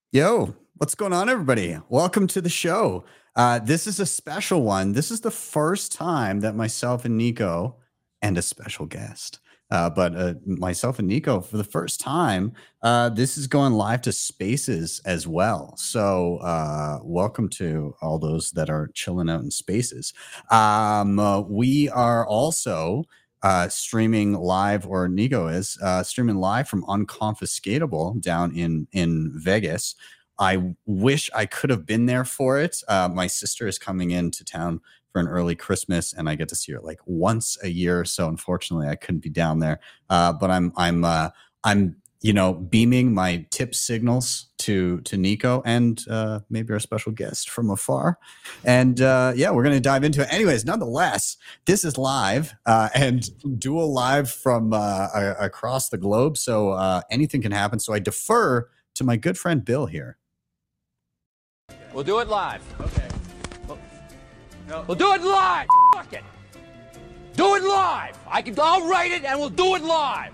Yo, what's going on, everybody? Welcome to the show. This is a special one. This is the first time that myself and Nico and a special guest, but myself and Nico for the first time, this is going live to Spaces as well. So, welcome to all those that are chilling out in Spaces. We are also streaming live, or Nico is streaming live from Unconfiscatable down in Vegas. I wish I could have been there for it. My sister is coming into town for an early Christmas, and I get to see her like once a year. So unfortunately, I couldn't be down there. But I'm beaming my tip signals to Nico and maybe our special guest from afar. And yeah, we're gonna dive into it. Anyways, nonetheless, this is live and dual live from across the globe. So anything can happen. So I defer to my good friend Bill here. We'll do it live. Okay. We'll do it live. Fuck it. Do it live. I'll write it and we'll do it live.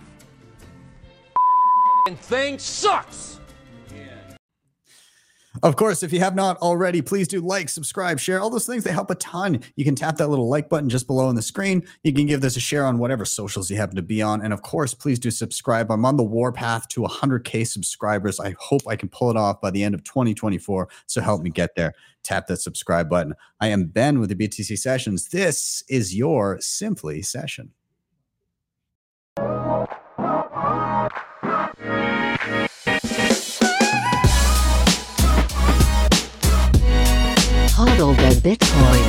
And thing sucks. Of course, if you have not already, please do like, subscribe, share, all those things. They help a ton. You can tap that little like button just below on the screen. You can give this a share on whatever socials you happen to be on. And of course, please do subscribe. I'm on the warpath to 100K subscribers. I hope I can pull it off by the end of 2024. So help me get there. Tap that subscribe button. I am Ben with the BTC Sessions. This is your Simply Session. Hodl the Bitcoin.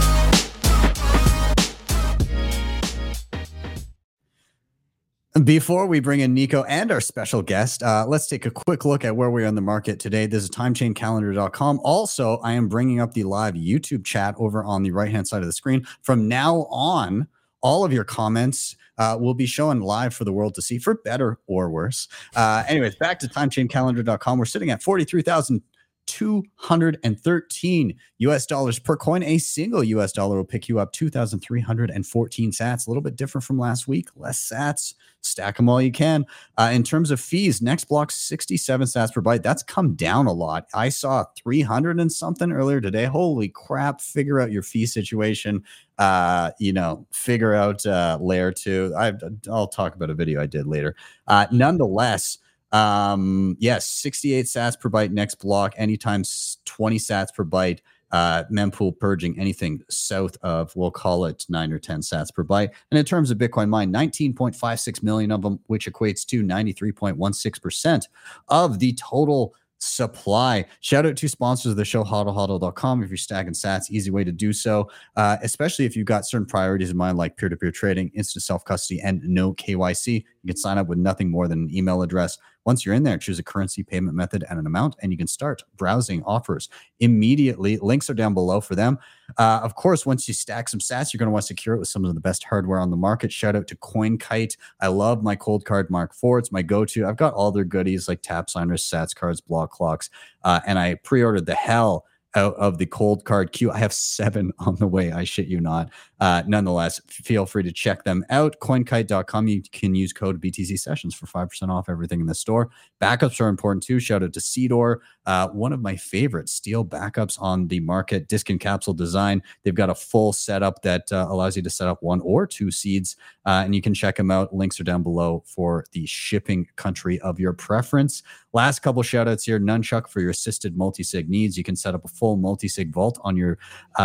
Before we bring in Nico and our special guest, let's take a quick look at where we are in the market today. This is timechaincalendar.com. Also, I am bringing up the live YouTube chat over on the right-hand side of the screen. From now on, all of your comments will be shown live for the world to see, for better or worse. Anyways, back to timechaincalendar.com. We're sitting at 43,213 US dollars per coin. A single US dollar will pick you up 2,314 sats. A little bit different from last week. Less sats. Stack them all you can. In terms of fees, next block 67 sats per byte. That's come down a lot. I saw 300 and something earlier today. Holy crap. Figure out your fee situation. Figure out layer 2. I'll talk about a video I did later. Nonetheless, yes, 68 sats per byte next block, anytime 20 sats per byte. Mempool purging anything south of, we'll call it 9 or 10 sats per byte. And in terms of Bitcoin mined, 19.56 million of them, which equates to 93.16% of the total supply. Shout out to sponsors of the show, hodlhodl.com. If you're stacking sats, easy way to do so, especially if you've got certain priorities in mind, like peer-to-peer trading, instant self-custody, and no KYC. You can sign up with nothing more than an email address. Once you're in there, choose a currency, payment method, and an amount, and you can start browsing offers immediately. Links are down below for them. Of course, once you stack some sats, you're going to want to secure it with some of the best hardware on the market. Shout out to CoinKite. I love my Cold Card Mark IV. It's my go-to. I've got all their goodies like tap signers, sats cards, block clocks, and I pre-ordered the hell out of the Cold Card queue. I have 7 on the way. I shit you not. Nonetheless, feel free to check them out. CoinKite.com. You can use code BTC Sessions for 5% off everything in the store. Backups are important too. Shout out to Seedor, one of my favorite steel backups on the market. Disk and capsule design. They've got a full setup that allows you to set up 1 or 2 seeds, and you can check them out. Links are down below for the shipping country of your preference. Last couple shout outs here. Nunchuck for your assisted multi-sig needs. You can set up a full multi-sig vault on your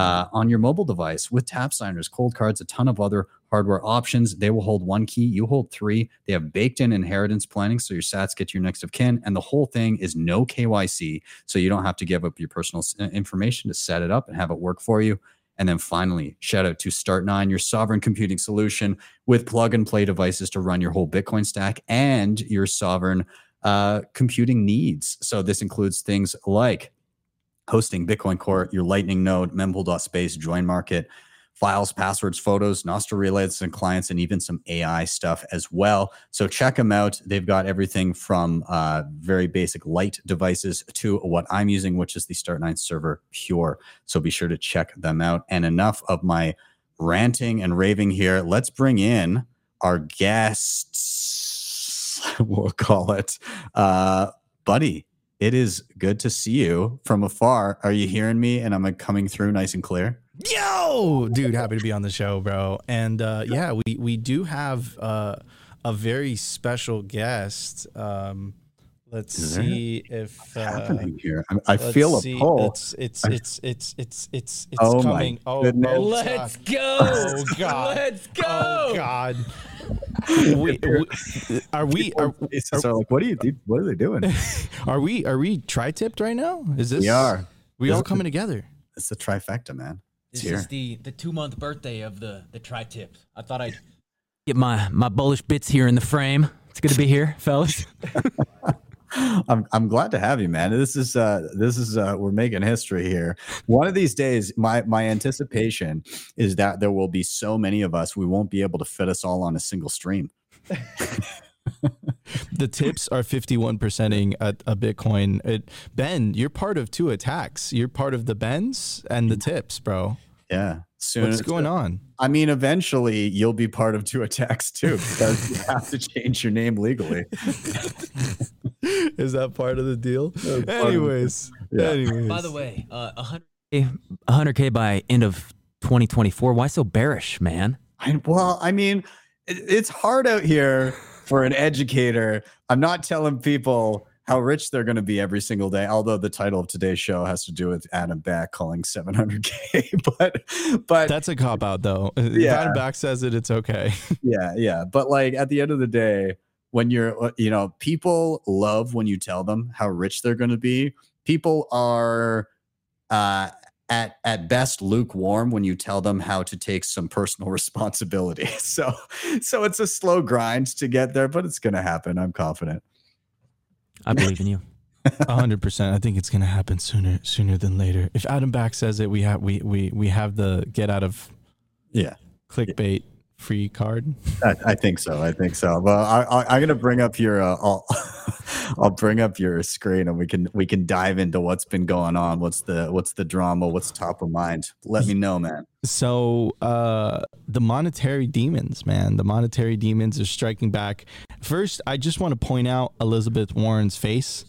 mobile device with tap signers, cold cards, a ton of other hardware options. They will hold 1 key, you hold 3. They have baked-in inheritance planning, so your sats get to your next of kin, and the whole thing is no KYC, so you don't have to give up your personal information to set it up and have it work for you. And then finally, shout out to Start9, your sovereign computing solution with plug-and-play devices to run your whole Bitcoin stack and your sovereign computing needs. So this includes things like hosting Bitcoin Core, your Lightning node, mempool.space, join market, files, passwords, photos, Nostr relays and clients, and even some AI stuff as well. So check them out. They've got everything from very basic light devices to what I'm using, which is the Start9 Server Pure. So be sure to check them out. And enough of my ranting and raving here. Let's bring in our guests. We'll call it Buddy It is good to see you from afar. Are you hearing me? And I'm coming through nice and clear. Yo, dude, happy to be on the show, bro. And yeah, we do have a very special guest. Let's see if happening here. I feel a pull. It's oh coming. My goodness. Let's go. Oh God. Let's go. Oh God. Are we like, what are you, dude? What are they doing? Are we tri-tipped right now? Is this? We all coming together? It's the trifecta, man. This is the 2-month birthday of the tri-tip. I thought I'd get my bullish bits here in the frame. It's good to be here, fellas. I'm glad to have you, man. This is we're making history here. One of these days, my anticipation is that there will be so many of us, we won't be able to fit us all on a single stream. The tips are 51%ing a Bitcoin. Ben, you're part of two attacks. You're part of the Bens and the tips, bro. Yeah. What's going on? I mean, eventually you'll be part of two attacks too, because you have to change your name legally. Is that part of the deal? Anyways. By the way, 100K by end of 2024. Why so bearish, man? I mean, it's hard out here for an educator. I'm not telling people how rich they're going to be every single day, although the title of today's show has to do with Adam Back calling 700K. but that's a cop out, though. Yeah. If Adam Back says it, it's okay. Yeah. But like at the end of the day, when you're, people love when you tell them how rich they're going to be. People are at best lukewarm when you tell them how to take some personal responsibility. So it's a slow grind to get there, but it's going to happen. I'm confident. I believe in you. 100%. I think it's going to happen sooner than later. If Adam Back says it, we have the get out of clickbait free card. I think so. Well, I'm going to bring up your I'll bring up your screen and we can dive into what's been going on. What's the drama? What's top of mind? Let me know, man. So the monetary demons, man. The monetary demons are striking back. First, I just want to point out Elizabeth Warren's face.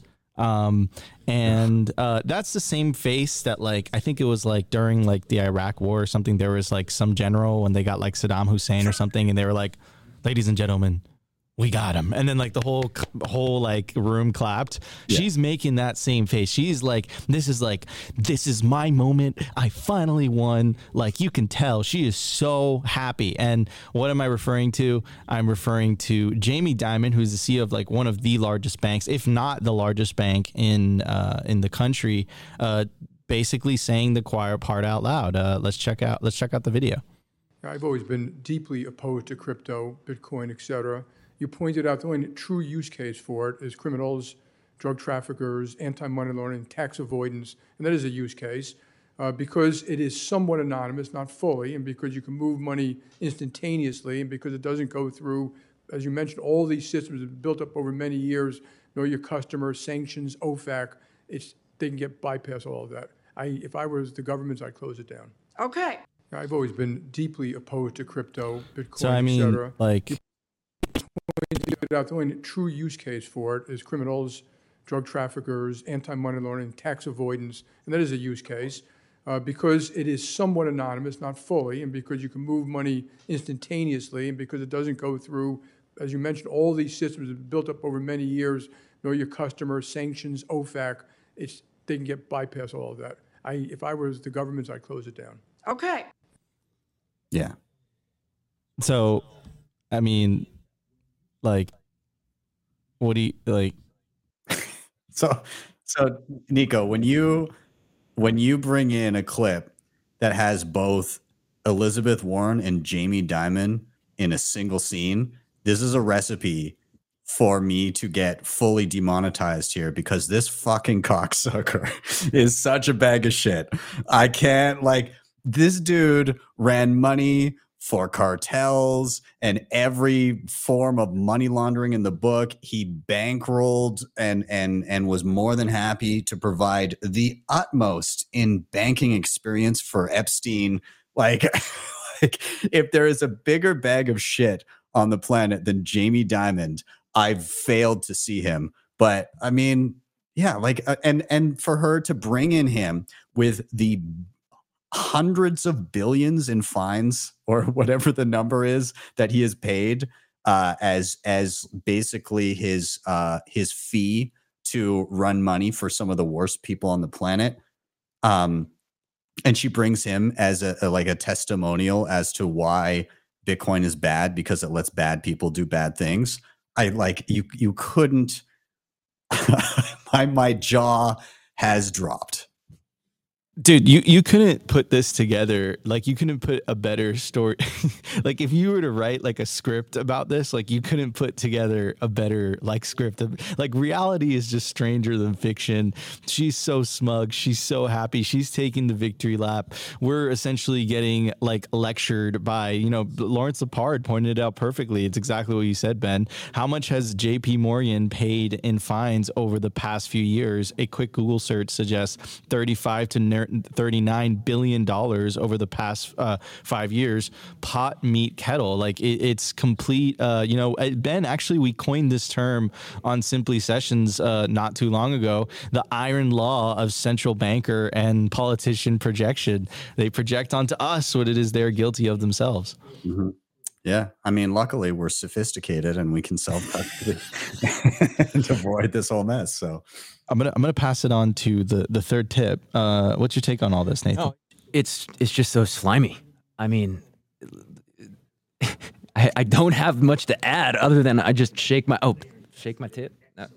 And that's the same face that, like, I think it was like during like the Iraq war or something, there was like some general when they got like Saddam Hussein or something, and they were like, ladies and gentlemen, we got him. And then like the whole like room clapped. Yeah. She's making that same face. She's like, this is my moment. I finally won. Like, you can tell she is so happy. And what am I referring to? I'm referring to Jamie Dimon, who's the CEO of like one of the largest banks, if not the largest bank in the country, basically saying the choir part out loud. Let's check out the video. I've always been deeply opposed to crypto, Bitcoin, etc. You pointed out the only true use case for it is criminals, drug traffickers, anti-money laundering, tax avoidance, and that is a use case because it is somewhat anonymous, not fully, and because you can move money instantaneously, and because it doesn't go through, as you mentioned, all these systems have built up over many years, know your customer, sanctions, OFAC, they can bypass all of that. If I was the government, I'd close it down. Okay. I've always been deeply opposed to crypto, Bitcoin, so I mean, etc. like, the only true use case for it is criminals, drug traffickers, anti-money laundering, tax avoidance, and that is a use case because it is somewhat anonymous, not fully, and because you can move money instantaneously, and because it doesn't go through, as you mentioned, all these systems have built up over many years, know your customer, sanctions, OFAC, they can bypass all of that. If I was the government, I'd close it down. Okay. Yeah. So, I mean, like, what do you like? So Nico, when you bring in a clip that has both Elizabeth Warren and Jamie Dimon in a single scene, this is a recipe for me to get fully demonetized here, because this fucking cocksucker is such a bag of shit. I can't, like, this dude ran money for cartels and every form of money laundering in the book. He bankrolled and was more than happy to provide the utmost in banking experience for Epstein. Like if there is a bigger bag of shit on the planet than Jamie Dimon, I've failed to see him. But I mean, Yeah, like and for her to bring in him with the hundreds of billions in fines or whatever the number is that he has paid as basically his fee to run money for some of the worst people on the planet. And she brings him as a testimonial as to why Bitcoin is bad because it lets bad people do bad things. I like you couldn't. my jaw has dropped. Dude, you couldn't put this together. Like, you couldn't put a better story. Like, if you were to write like a script about this, like, you couldn't put together a better like script. Like, reality is just stranger than fiction. She's so smug. She's so happy. She's taking the victory lap. We're essentially getting like lectured by, Lawrence Lepard pointed it out perfectly. It's exactly what you said, Ben. How much has JP Morgan paid in fines over the past few years? A quick Google search suggests 35 to $39 billion over the past 5 years. Pot, meat, kettle. Like, it's complete. Ben, actually, we coined this term on Simply Sessions not too long ago. The iron law of central banker and politician projection. They project onto us what it is they're guilty of themselves. Mm-hmm. Yeah, I mean, luckily we're sophisticated and we can self-custody and avoid this whole mess. So I'm gonna pass it on to the third tip. What's your take on all this, Nathan? Oh, it's just so slimy. I mean, I don't have much to add other than I just shake my tip. No.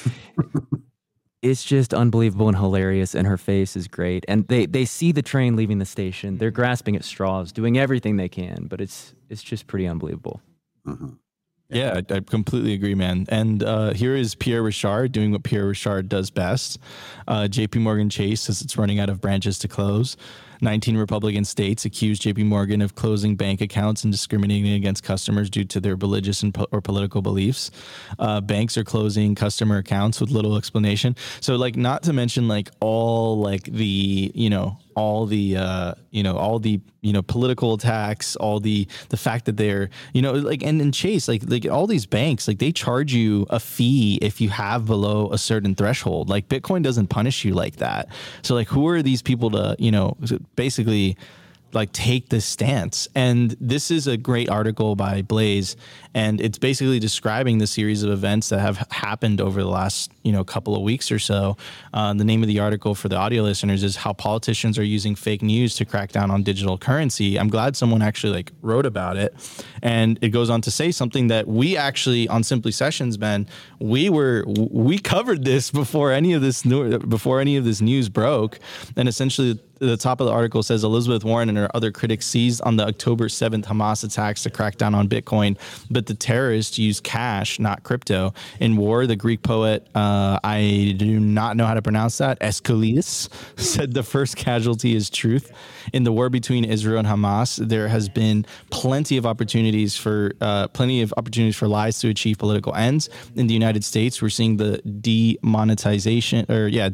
It's just unbelievable and hilarious, and her face is great. And they see the train leaving the station. They're grasping at straws, doing everything they can, but it's just pretty unbelievable. Mm-hmm. Yeah, I completely agree, man. And here is Pierre Rochard doing what Pierre Rochard does best. JP Morgan Chase says it's running out of branches to close. 19 Republican states accused JP Morgan of closing bank accounts and discriminating against customers due to their religious or political beliefs. Banks are closing customer accounts with little explanation. So, like, not to mention like all like the, all the political attacks, all the fact that they're, like, and in Chase, like all these banks, like, they charge you a fee if you have below a certain threshold. Like, Bitcoin doesn't punish you like that. So, like, who are these people to, basically like take this stance? And this is a great article by Blaze, and it's basically describing the series of events that have happened over the last couple of weeks or so. The name of the article for the audio listeners is How Politicians Are Using Fake News to Crack Down on Digital Currency. I'm glad someone actually like wrote about it, and it goes on to say something that we actually on Simply Sessions, Ben, we covered this before any of this news broke. And essentially the top of the article says Elizabeth Warren and her other critics seized on the October 7th Hamas attacks to crack down on Bitcoin, but the terrorists used cash, not crypto. In war, the Greek poet, I do not know how to pronounce that, Aeschylus, said the first casualty is truth. In the war between Israel and Hamas, there has been plenty of opportunities for lies to achieve political ends. In the United States, we're seeing the demonetization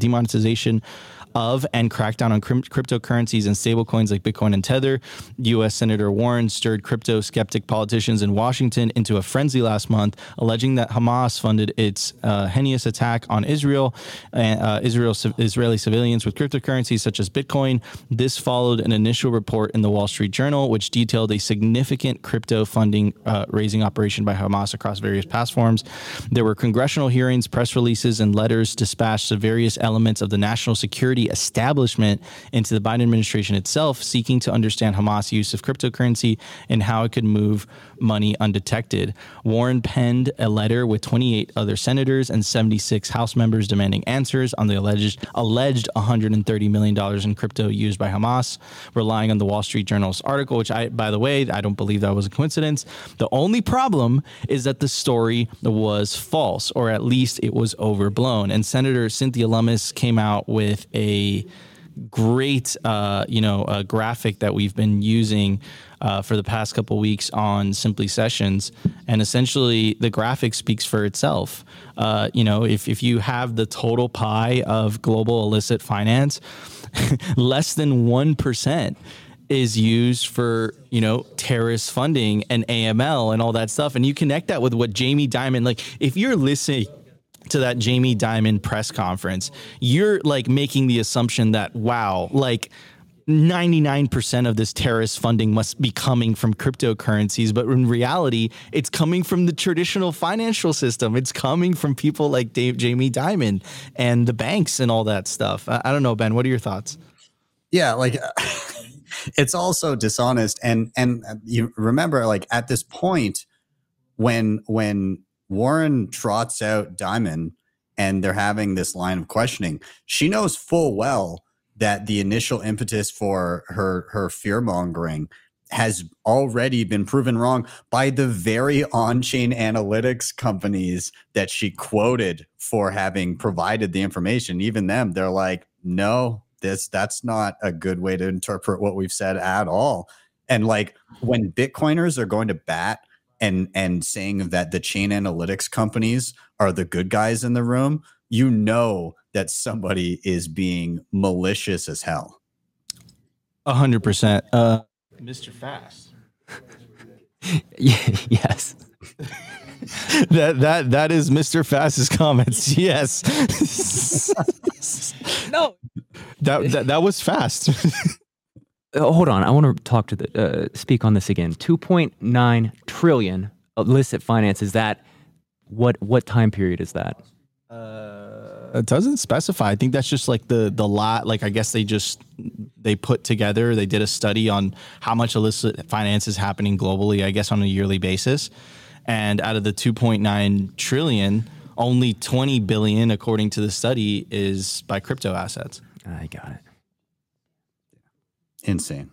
of and crackdown on cryptocurrencies and stablecoins like Bitcoin and Tether. U.S. Senator Warren stirred crypto skeptic politicians in Washington into a frenzy last month, alleging that Hamas funded its heinous attack on Israel and Israeli civilians with cryptocurrencies such as Bitcoin. This followed an initial report in the Wall Street Journal, which detailed a significant crypto funding raising operation by Hamas across various platforms. There were congressional hearings, press releases, and letters dispatched to various elements of the national security establishment into the Biden administration itself, seeking to understand Hamas' use of cryptocurrency and how it could move money undetected. Warren penned a letter with 28 other senators and 76 House members demanding answers on the alleged $130 million in crypto used by Hamas, relying on the Wall Street Journal's article, which by the way, I don't believe that was a coincidence. The only problem is that the story was false, or at least it was overblown. And Senator Cynthia Lummis came out with a great, graphic that we've been using for the past couple of weeks on Simply Sessions. And essentially the graphic speaks for itself. If you have the total pie of global illicit finance, less than 1% is used for, terrorist funding and AML and all that stuff. And you connect that with what Jamie Dimon, like, if you're listening to that Jamie Dimon press conference, you're like making the assumption that, wow, like 99% of this terrorist funding must be coming from cryptocurrencies. But in reality, it's coming from the traditional financial system. It's coming from people like Jamie Dimon and the banks and all that stuff. I don't know, Ben, what are your thoughts? Yeah, like it's also dishonest. And you remember, like at this point, when Warren trots out Dimon and they're having this line of questioning, she knows full well that the initial impetus for her fear mongering has already been proven wrong by the very on-chain analytics companies that she quoted for having provided the information. Even them, they're like, no, that's not a good way to interpret what we've said at all. And like when Bitcoiners are going to bat and saying that the chain analytics companies are the good guys in the room, you know that somebody is being malicious as hell. 100%. Mr. Fast. Yes. That is Mr. Fast's comments. Yes. No. That was fast. Hold on. I want to talk to speak on this again. 2.9 trillion illicit finance. Is that what time period is that? It doesn't specify. I think that's just like the lot. Like I guess they put together. They did a study on how much illicit finance is happening globally, I guess on a yearly basis. And out of the 2.9 trillion, only 20 billion, according to the study, is by crypto assets. I got it. Insane.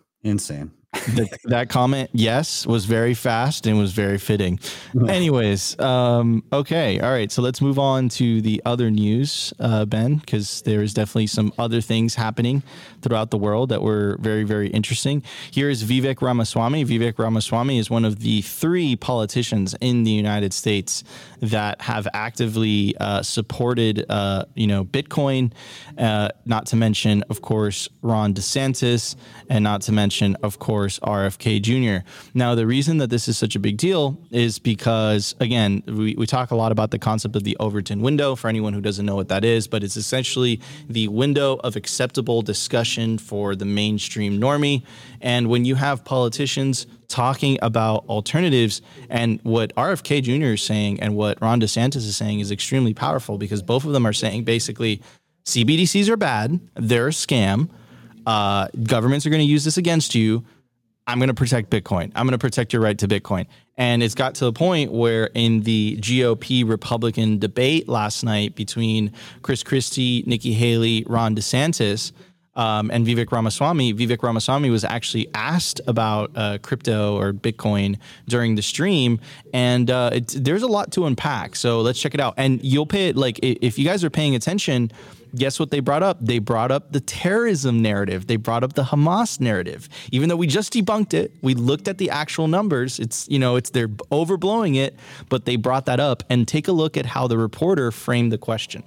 That comment, yes, was very fast and was very fitting. Anyways, okay. All right. So let's move on to the other news, Ben, because there is definitely some other things happening throughout the world that were very, very interesting. Here is Vivek Ramaswamy. Vivek Ramaswamy is one of the 3 politicians in the United States that have actively supported, Bitcoin, not to mention, of course, Ron DeSantis, and not to mention, of course, RFK Jr. Now, the reason that this is such a big deal is because, again, we talk a lot about the concept of the Overton window for anyone who doesn't know what that is, but it's essentially the window of acceptable discussion for the mainstream normie. And when you have politicians talking about alternatives, and what RFK Jr. is saying and what Ron DeSantis is saying is extremely powerful, because both of them are saying basically CBDCs are bad, they're a scam, governments are going to use this against you. I'm going to protect Bitcoin. I'm going to protect your right to Bitcoin. And it's got to the point where in the GOP Republican debate last night between Chris Christie, Nikki Haley, Ron DeSantis, and Vivek Ramaswamy was actually asked about crypto or Bitcoin during the stream. And there's a lot to unpack. So let's check it out. And you'll pay it, like, if you guys are paying attention, guess what they brought up? They brought up the terrorism narrative. They brought up the Hamas narrative. Even though we just debunked it, we looked at the actual numbers. They're overblowing it, but they brought that up. And take a look at how the reporter framed the question.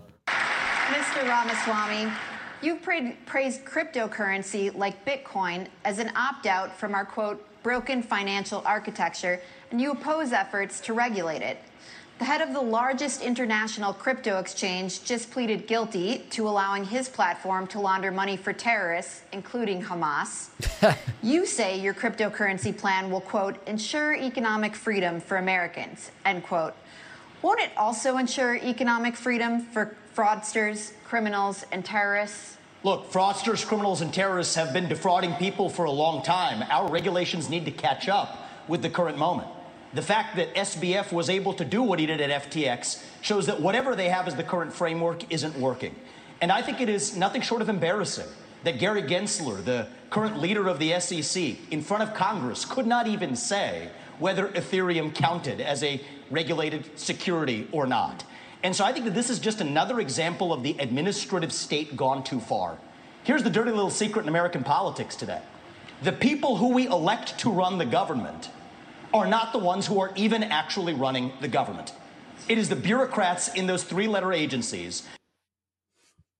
Mr. Ramaswamy, you've praised cryptocurrency like Bitcoin as an opt-out from our, quote, broken financial architecture, and you oppose efforts to regulate it. The head of the largest international crypto exchange just pleaded guilty to allowing his platform to launder money for terrorists, including Hamas. You say your cryptocurrency plan will, quote, ensure economic freedom for Americans, end quote. Won't it also ensure economic freedom for fraudsters, criminals, and terrorists? Look, fraudsters, criminals, and terrorists have been defrauding people for a long time. Our regulations need to catch up with the current moment. The fact that SBF was able to do what he did at FTX shows that whatever they have as the current framework isn't working. And I think it is nothing short of embarrassing that Gary Gensler, the current leader of the SEC, in front of Congress, could not even say whether Ethereum counted as a regulated security or not. And so I think that this is just another example of the administrative state gone too far. Here's the dirty little secret in American politics today. The people who we elect to run the government are not the ones who are even actually running the government. It is the bureaucrats in those 3-letter agencies.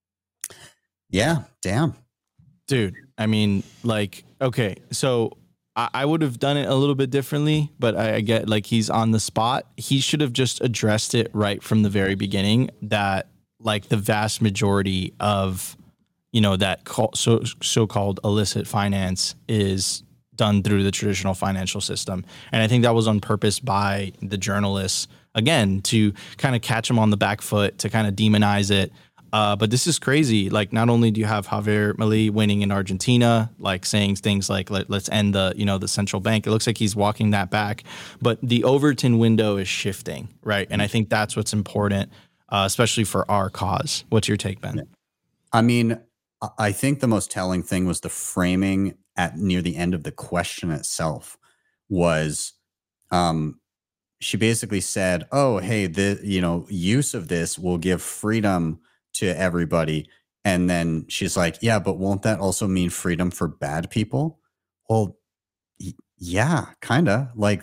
Yeah, damn. Dude, I mean, like, okay, so I would have done it a little bit differently, but I get like he's on the spot. He should have just addressed it right from the very beginning that like the vast majority of, that so-called illicit finance is done through the traditional financial system. And I think that was on purpose by the journalists, again, to kind of catch him on the back foot, to kind of demonize it. But this is crazy. Like, not only do you have Javier Milei winning in Argentina, like saying things like, let's end the central bank. It looks like he's walking that back, but the Overton window is shifting, right? And I think that's what's important, especially for our cause. What's your take, Ben? I mean, I think the most telling thing was the framing at near the end of the question itself was, she basically said, oh, hey, the use of this will give freedom to everybody. And then she's like, yeah, but won't that also mean freedom for bad people? Well, yeah, kind of like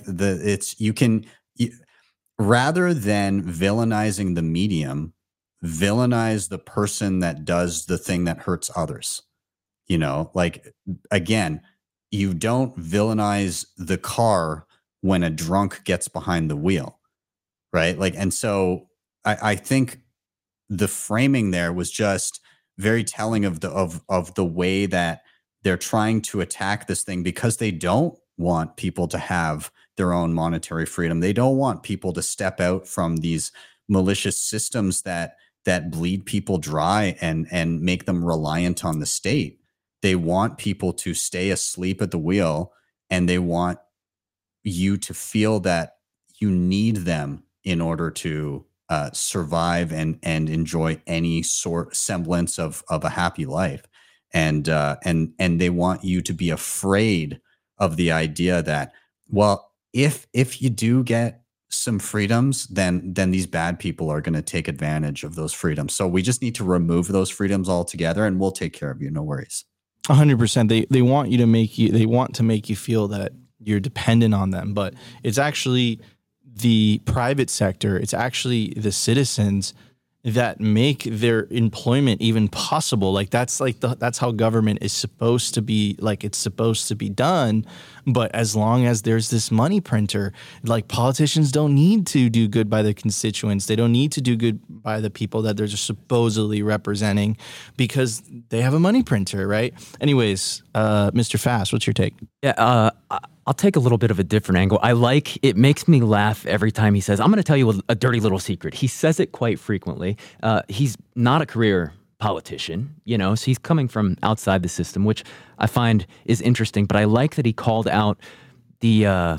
rather than villainizing the medium, villainize the person that does the thing that hurts others. Like, again, you don't villainize the car when a drunk gets behind the wheel, right? Like, and so I think the framing there was just very telling of the way that they're trying to attack this thing, because they don't want people to have their own monetary freedom. They don't want people to step out from these malicious systems that bleed people dry and make them reliant on the state. They want people to stay asleep at the wheel, and they want you to feel that you need them in order to survive and enjoy any semblance of a happy life. And they want you to be afraid of the idea that, well, if you do get some freedoms, then these bad people are going to take advantage of those freedoms. So we just need to remove those freedoms altogether, and we'll take care of you. No worries. 100%. They want to make you feel that you're dependent on them, but it's actually the private sector. It's actually the citizens that make their employment even possible. Like that's how government is supposed to be. Like, it's supposed to be done. But as long as there's this money printer, like, politicians don't need to do good by the constituents. They don't need to do good by the people that they're just supposedly representing, because they have a money printer, right? Anyways, Mr. Fast, what's your take? Yeah, I'll take a little bit of a different angle. It makes me laugh every time he says, I'm going to tell you a dirty little secret. He says it quite frequently. He's not a career politician, so he's coming from outside the system, which I find is interesting. But I like that he called out the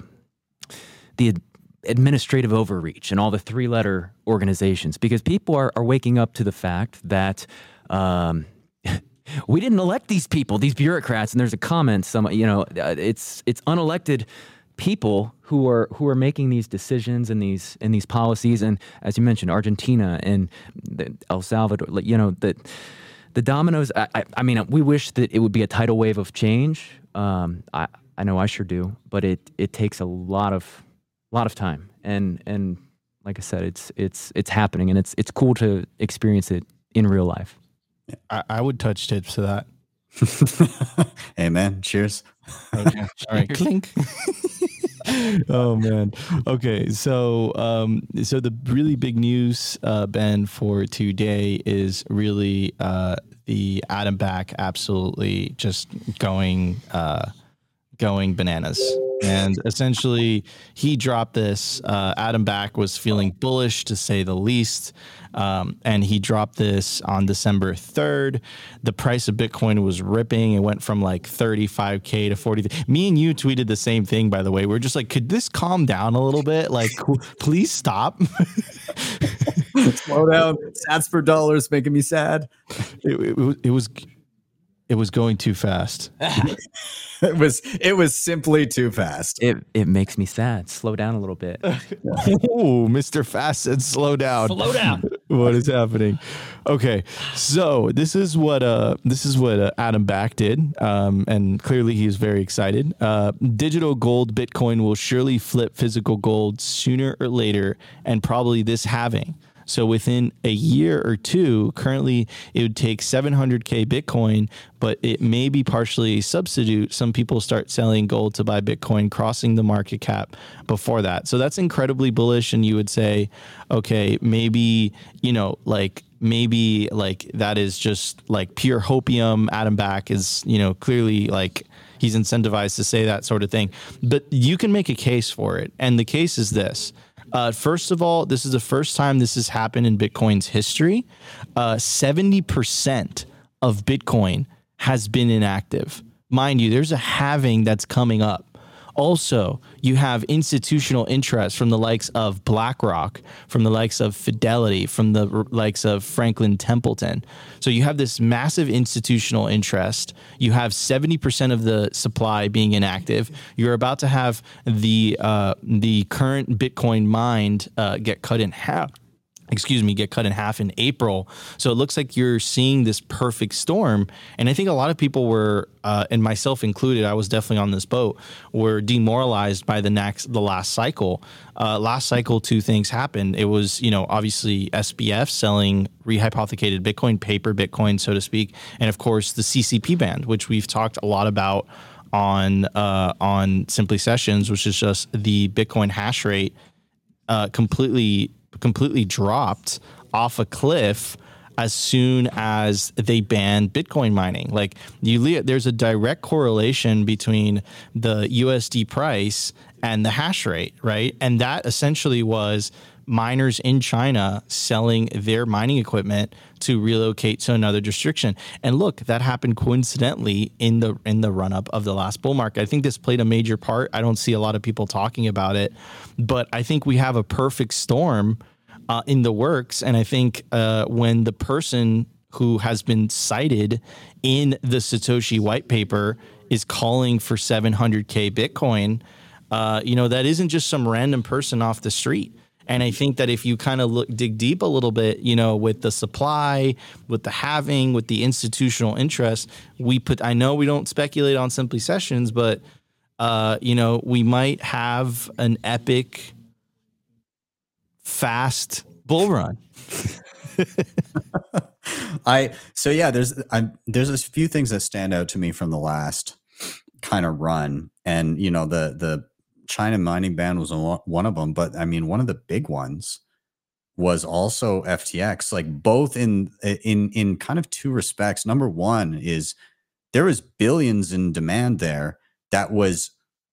administrative overreach and all the three-letter organizations, because people are waking up to the fact that we didn't elect these people, these bureaucrats. And there's a comment, it's unelected people who are making these decisions and these policies. And as you mentioned, Argentina and El Salvador, the dominoes. I mean, we wish that it would be a tidal wave of change. I know I sure do, but it takes a lot of time. And like I said, it's happening, and it's cool to experience it in real life. I would touch tips to that. Amen. Cheers. Okay. All right. Clink. Oh man. Okay. So the really big news, Ben, for today is really the Adam Back absolutely just going bananas. And essentially, he dropped this. Adam Back was feeling bullish, to say the least. And he dropped this on December 3rd. The price of Bitcoin was ripping. It went from like 35K to 40. Me and you tweeted the same thing, by the way. We're just like, could this calm down a little bit? Like, please stop. Slow down. Sats per dollar is making me sad. It was going too fast. It was simply too fast. It makes me sad. Slow down a little bit. Oh, Mr. Fast said slow down. Slow down. What is happening? Okay, so this is what Adam Back did, and clearly he's very excited. Digital gold Bitcoin will surely flip physical gold sooner or later, and probably this halving. So within a year or two, currently it would take 700K Bitcoin, but it may be partially a substitute. Some people start selling gold to buy Bitcoin, crossing the market cap before that. So that's incredibly bullish. And you would say, okay, maybe, maybe that is just like pure hopium. Adam Back is, clearly like he's incentivized to say that sort of thing. But you can make a case for it. And the case is this. First of all, this is the first time this has happened in Bitcoin's history. 70% of Bitcoin has been inactive. Mind you, there's a halving that's coming up. Also, you have institutional interest from the likes of BlackRock, from the likes of Fidelity, from the likes of Franklin Templeton. So you have this massive institutional interest. You have 70% of the supply being inactive. You're about to have the current Bitcoin mined get cut in half. Get cut in half in April. So it looks like you're seeing this perfect storm. And I think a lot of people were, and myself included, I was definitely on this boat, were demoralized by the last cycle. Last cycle, two things happened. It was, obviously SBF selling rehypothecated Bitcoin, paper Bitcoin, so to speak. And of course, the CCP band, which we've talked a lot about on Simply Sessions, which is just the Bitcoin hash rate completely dropped off a cliff as soon as they banned Bitcoin mining. Like there's a direct correlation between the USD price and the hash rate, right? And that essentially was miners in China selling their mining equipment to relocate to another jurisdiction. And look, that happened coincidentally in the run up of the last bull market. I think this played a major part. I don't see a lot of people talking about it, but I think we have a perfect storm in the works. And I think when the person who has been cited in the Satoshi white paper is calling for 700K Bitcoin, that isn't just some random person off the street. And I think that if you kind of dig deep a little bit, with the supply, with the halving, with the institutional interest, I know we don't speculate on Simply Sessions, but, we might have an epic fast bull run. There's a few things that stand out to me from the last kind of run, and the China mining ban was one of them, but I mean one of the big ones was also FTX, like both in kind of two respects. Number one is there was billions in demand there that was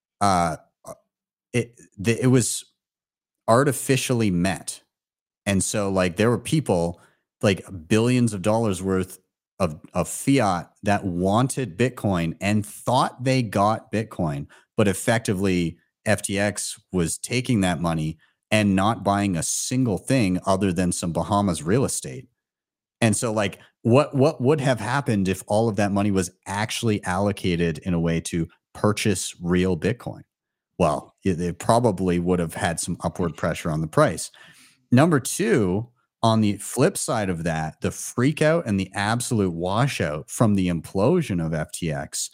it was artificially met. And so like there were people like billions of dollars worth of fiat that wanted Bitcoin and thought they got Bitcoin, but effectively FTX was taking that money and not buying a single thing other than some Bahamas real estate. And so like what would have happened if all of that money was actually allocated in a way to purchase real Bitcoin? Well, it probably would have had some upward pressure on the price. Number two, on the flip side of that, the freak out and the absolute washout from the implosion of FTX,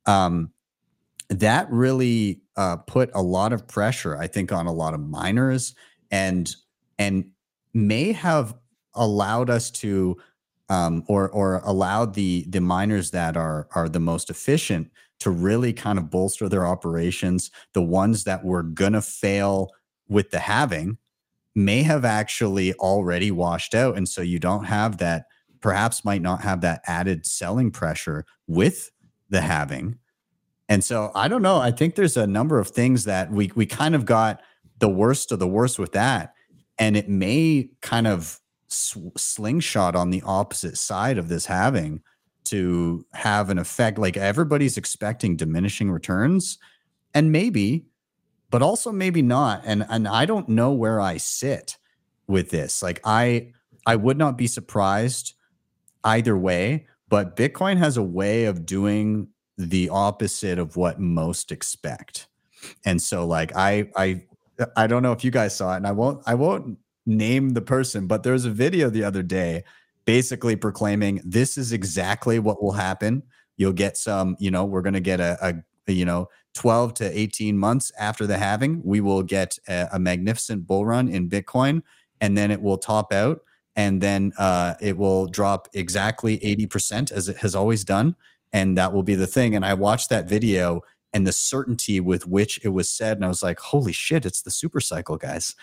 that really put a lot of pressure, I think, on a lot of miners and may have allowed us to or allowed the miners that are the most efficient to really kind of bolster their operations. The ones that were gonna fail with the halving may have actually already washed out, and so you don't have that, perhaps might not have that added selling pressure with the halving. And so I don't know. I think there's a number of things that we kind of got the worst of the worst with that, and it may kind of slingshot on the opposite side of this halving to have an effect. Like everybody's expecting diminishing returns, and maybe, but also maybe not. And I don't know where I sit with this. Like I would not be surprised either way, but Bitcoin has a way of doing the opposite of what most expect. And so like I don't know if you guys saw it, and I won't name the person, but there was a video the other day basically proclaiming this is exactly what will happen. You'll get some, we're going to get a 12 to 18 months after the halving, we will get a magnificent bull run in Bitcoin. and then it will top out, and then it will drop exactly 80% as it has always done, and that will be the thing. And I watched that video and the certainty with which it was said, and I was like, holy shit, it's the super cycle, guys.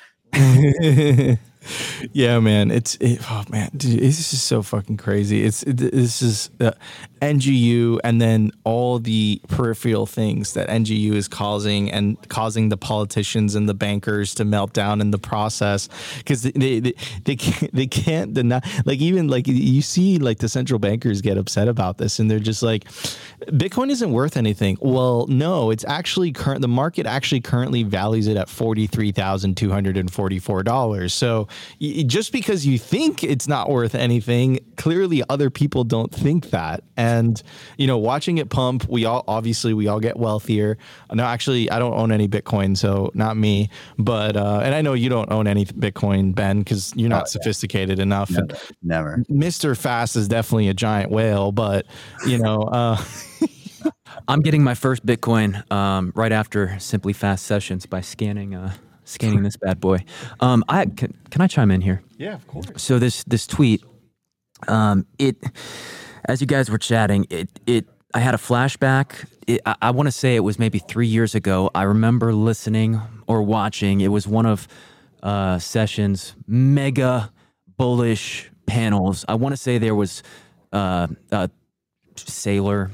Yeah, man. Oh man, dude, this is so fucking crazy. This is NGU, and then all the peripheral things that NGU is causing the politicians and the bankers to melt down in the process, because they can't deny, like, even like you see like the central bankers get upset about this, and they're just like, Bitcoin isn't worth anything. Well, no, it's actually the market actually currently values it at $43,244. So just because you think it's not worth anything, clearly other people don't think that. And, watching it pump, we all get wealthier. No, actually, I don't own any Bitcoin, so not me. But, and I know you don't own any Bitcoin, Ben, because you're not sophisticated enough. Never. Mr. Fast is definitely a giant whale, but, I'm getting my first Bitcoin right after Simply Fast sessions by scanning this bad boy. Can I chime in here? Yeah, of course. So this tweet, as you guys were chatting, I had a flashback. I want to say it was maybe 3 years ago. I remember listening or watching. It was one of Sessions' mega bullish panels. I want to say there was Saylor,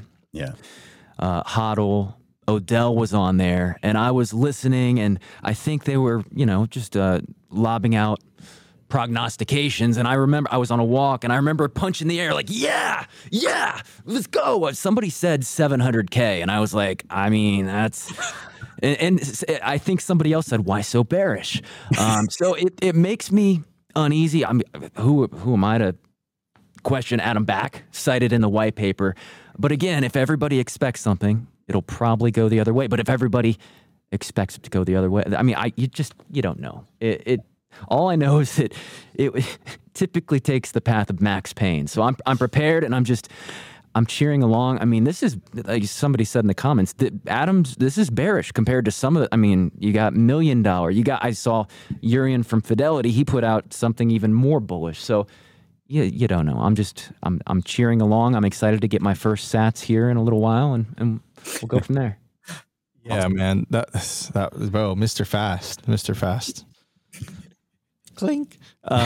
HODL, Odell was on there, and I was listening, and I think they were, just lobbing out prognostications. And I remember I was on a walk, and I remember punching the air like, yeah, let's go. Somebody said 700K, and I was like, I mean, that's... And I think somebody else said, why so bearish? So it makes me uneasy. I mean, who am I to question Adam Back, cited in the white paper? But again, if everybody expects something, it'll probably go the other way. But if everybody expects it to go the other way, I mean, you don't know. All I know is that it typically takes the path of max pain. So I'm prepared, and I'm cheering along. I mean, this is, like somebody said in the comments, that this is bearish compared to some of the, I mean, you got $1 Million. I saw Urian from Fidelity. He put out something even more bullish. So you don't know. I'm cheering along. I'm excited to get my first sats here in a little while, and we'll go from there. Yeah, man. That was, bro, Mr. Fast. Clink.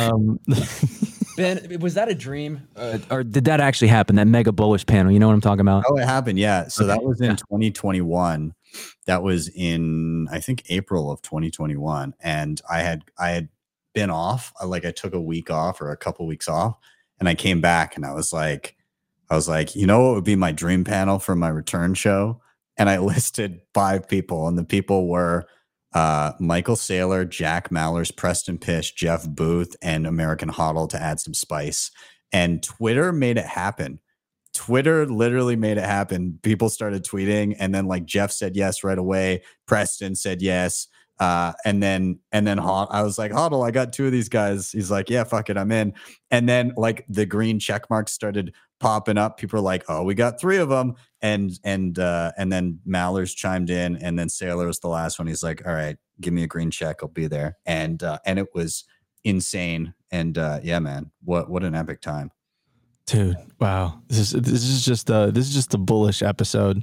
Ben, was that a dream, or did that actually happen? That mega bullish panel, you know what I'm talking about? Oh, it happened. Yeah. So that was in 2021. That was in, I think, April of 2021, and I had been off. I took a week off or a couple weeks off, and I came back, and I was like, you know what would be my dream panel for my return show? And I listed 5 people, and the people were Michael Saylor, Jack Mallers, Preston Pysh, Jeff Booth, and American HODL to add some spice. And Twitter made it happen. Twitter literally made it happen. People started tweeting, and then Jeff said yes right away. Preston said yes. And then I was like, HODL, I got 2 of these guys. He's like, yeah, fuck it, I'm in. And then the green check marks started popping up. People are like, oh, we got 3 of them. And then Mallers chimed in, and then Saylor was the last one. He's like, all right, give me a green check, I'll be there. And it was insane. And yeah, man, what an epic time. Dude, wow. This is just a bullish episode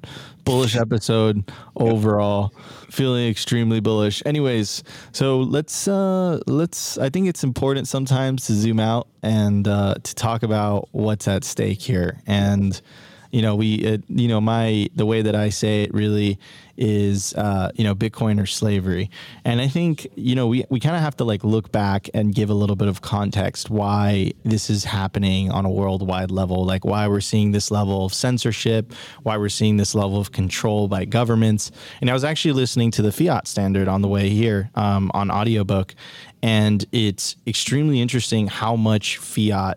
overall. Feeling extremely bullish. Anyways, so let's I think it's important sometimes to zoom out and to talk about what's at stake here. And the way that I say it really is, Bitcoin or slavery. And I think, we kind of have to look back and give a little bit of context why this is happening on a worldwide level, why we're seeing this level of censorship, why we're seeing this level of control by governments. And I was actually listening to the Fiat Standard on the way here on audiobook, and it's extremely interesting how much fiat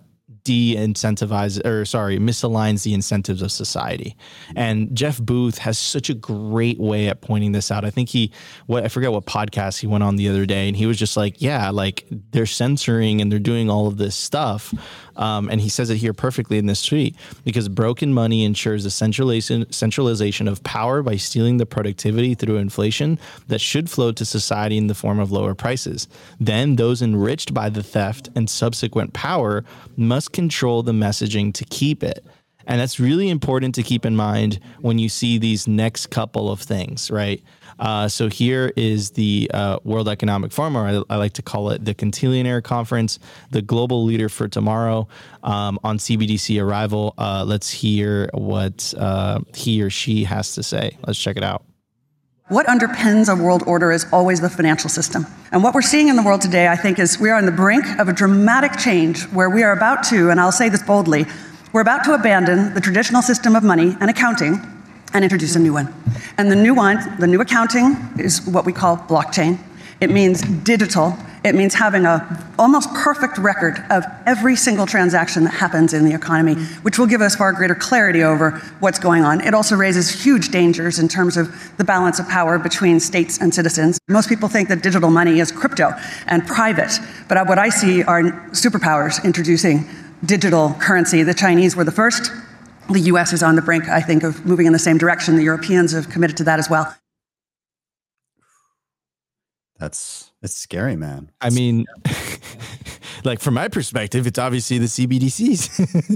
misaligns the incentives of society. And Jeff Booth has such a great way at pointing this out. I think I forget what podcast he went on the other day, and he was just like, yeah, like they're censoring and they're doing all of this stuff. And he says it here perfectly in this tweet, because broken money ensures the centralization of power by stealing the productivity through inflation that should flow to society in the form of lower prices. Then those enriched by the theft and subsequent power must control the messaging to keep it. And that's really important to keep in mind when you see these next couple of things, right? So here is the World Economic Forum, or I like to call it the Cantillionaire Conference, the global leader for tomorrow, on CBDC arrival. Let's hear what he or she has to say. Let's check it out. What underpins a world order is always the financial system. And what we're seeing in the world today, I think, is we are on the brink of a dramatic change where we are about to, and I'll say this boldly, we're about to abandon the traditional system of money and accounting and introduce a new one. And the new accounting is what we call blockchain. It means digital. It means having a almost perfect record of every single transaction that happens in the economy, which will give us far greater clarity over what's going on. It also raises huge dangers in terms of the balance of power between states and citizens. Most people think that digital money is crypto and private, but what I see are superpowers introducing digital currency. The Chinese were the first. The US is on the brink, I think, of moving in the same direction. The Europeans have committed to that as well. It's scary, man. I mean, like from my perspective, it's obviously the CBDCs.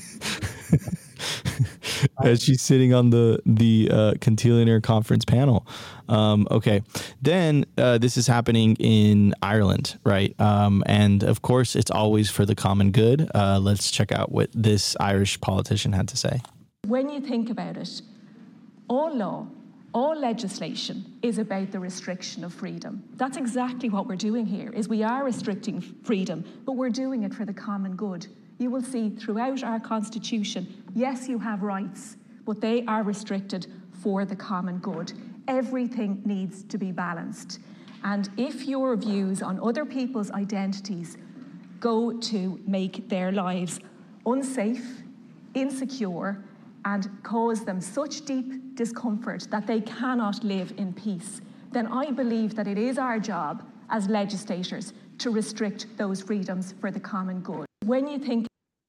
As she's sitting on the Cantillionaire Conference panel. Okay, then this is happening in Ireland, right? And of course, it's always for the common good. Let's check out what this Irish politician had to say. When you think about it, all law, all legislation is about the restriction of freedom. That's exactly what we're doing here, is we are restricting freedom, but we're doing it for the common good. You will see throughout our constitution, yes, you have rights, but they are restricted for the common good. Everything needs to be balanced. And if your views on other people's identities go to make their lives unsafe, insecure, and cause them such deep discomfort that they cannot live in peace, then I believe that it is our job as legislators to restrict those freedoms for the common good. When you think...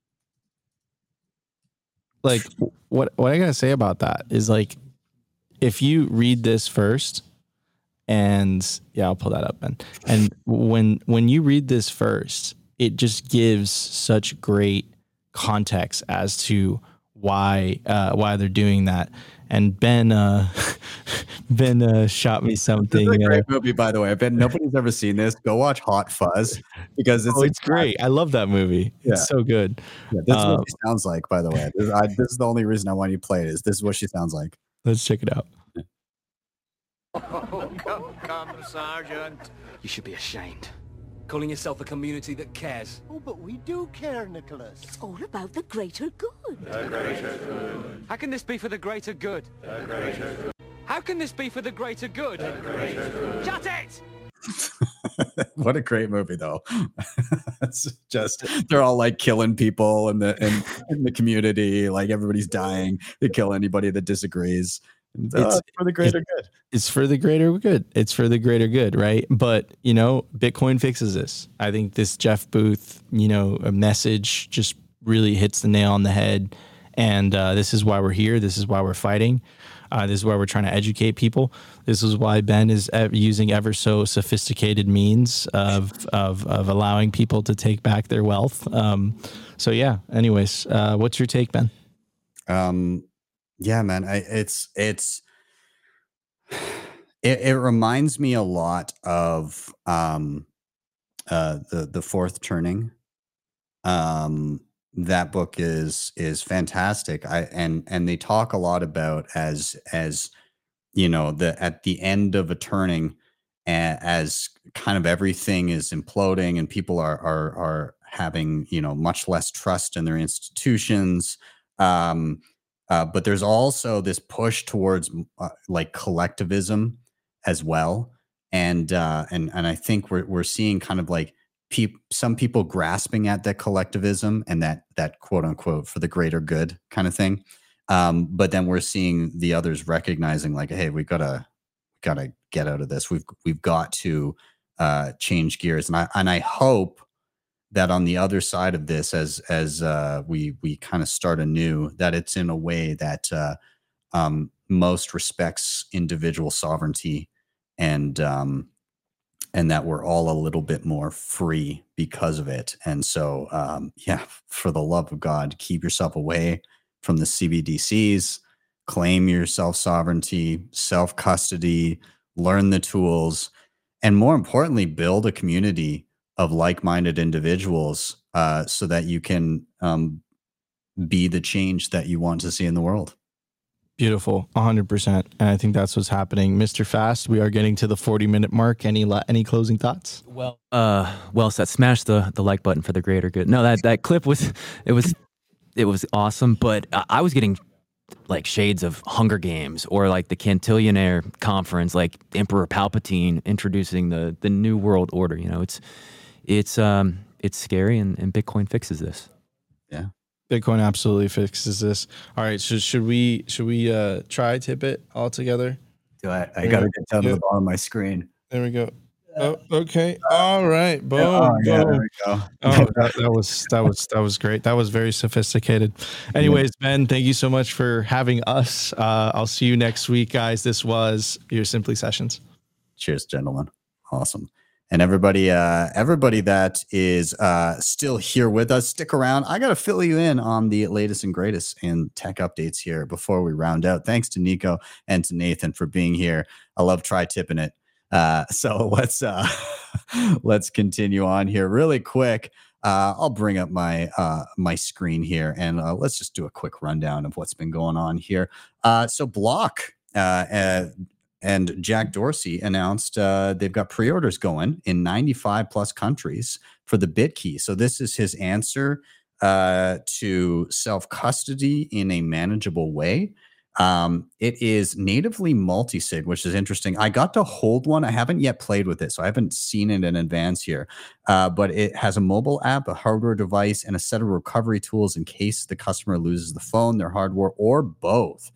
Like, what I gotta say about that is, like, if you read this first, and yeah, I'll pull that up, Ben. And when you read this first, it just gives such great context as to why they're doing that. And Ben shot me something. This is a great movie, by the way. I bet nobody's ever seen this. Go watch Hot Fuzz, because it's great. I love that movie. Yeah. It's so good. Yeah, this is what she sounds like, by the way. This is the only reason I want you to play it. Is this is what she sounds like? Let's check it out. Oh, come, Sergeant. You should be ashamed. Calling yourself a community that cares. Oh, but we do care, Nicholas. It's all about the greater good. The greater good. How can this be for the greater good? The greater good. How can this be for the greater good? The greater good. Shut it! What a great movie, though. It's just, they're all like killing people in the community. Like, everybody's dying. They kill anybody that disagrees. It's for the greater good. It's for the greater good. It's for the greater good, right? But, Bitcoin fixes this. I think this Jeff Booth, a message just really hits the nail on the head. And this is why we're here. This is why we're fighting. This is why we're trying to educate people. This is why Ben is using ever so sophisticated means of allowing people to take back their wealth. So yeah. Anyways, what's your take, Ben? Yeah, man. It reminds me a lot of the Fourth Turning. That book is fantastic. And they talk a lot about as at the end of a turning, as kind of everything is imploding and people are having much less trust in their institutions. But there's also this push towards like collectivism as well, and I think we're seeing kind of like some people grasping at that collectivism and that quote unquote for the greater good kind of thing. But then we're seeing the others recognizing like, hey, we gotta get out of this. We've got to change gears. And I hope that on the other side of this, as we kind of start anew, that it's in a way that most respects individual sovereignty and that we're all a little bit more free because of it. And so, for the love of God, keep yourself away from the CBDCs, claim your self-sovereignty, self-custody, learn the tools, and more importantly, build a community of like-minded individuals so that you can be the change that you want to see in the world. Beautiful, 100%. And I think that's what's happening. Mr. Fast, we are getting to the 40-minute mark. Any closing thoughts? Well said. Smash the like button for the greater good. No, that clip was awesome, but I was getting like shades of Hunger Games or like the Cantillionaire conference, like Emperor Palpatine introducing the new world order. You know, it's scary, and Bitcoin fixes this. Yeah. Bitcoin absolutely fixes this. All right, so should we try tip it all together? I gotta get down to the bottom of my screen. There we go. Oh, okay. All right. Boom. Oh, yeah, boom. there we go. Oh, that was great. That was very sophisticated. Anyways, Ben, thank you so much for having us. I'll see you next week, guys. This was your Simply Sessions. Cheers, gentlemen. Awesome. And everybody that is still here with us, stick around. I got to fill you in on the latest and greatest in tech updates here before we round out. Thanks to Nico and to Nathan for being here. I love tri-tipping it. So let's continue on here really quick. I'll bring up my my screen here and let's just do a quick rundown of what's been going on here. So Block and Jack Dorsey announced they've got pre-orders going in 95 plus countries for the BitKey. So this is his answer to self-custody in a manageable way. It is natively multi-sig, which is interesting. I got to hold one. I haven't yet played with it, so I haven't seen it in advance here. But it has a mobile app, a hardware device, and a set of recovery tools in case the customer loses the phone, their hardware, or both.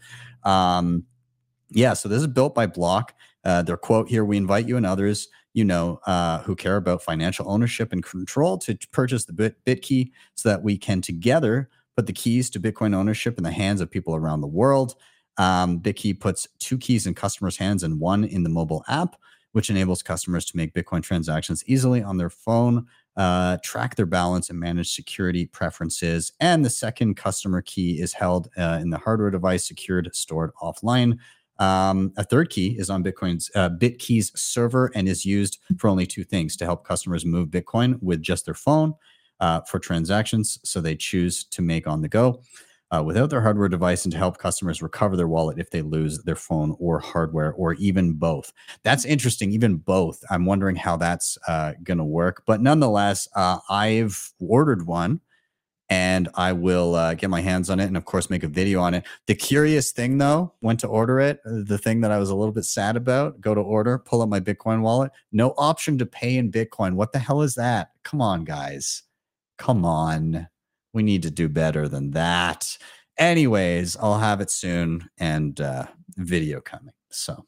So this is built by Block. Their quote here: "We invite you and others who care about financial ownership and control to purchase the BitKey so that we can together put the keys to Bitcoin ownership in the hands of people around the world." BitKey puts 2 keys in customers' hands and 1 in the mobile app, which enables customers to make Bitcoin transactions easily on their phone, track their balance, and manage security preferences. And the second customer key is held in the hardware device, secured, stored offline. A third key is on BitKey's server and is used for only 2 things: to help customers move Bitcoin with just their phone, for transactions so they choose to make on the go without their hardware device, and to help customers recover their wallet if they lose their phone or hardware, or even both. That's interesting, even both. I'm wondering how that's going to work. But nonetheless, I've ordered one, and I will get my hands on it and, of course, make a video on it. The curious thing, though, went to order it. The thing that I was a little bit sad about, go to order, pull up my Bitcoin wallet. No option to pay in Bitcoin. What the hell is that? Come on, guys. Come on. We need to do better than that. Anyways, I'll have it soon, and video coming. So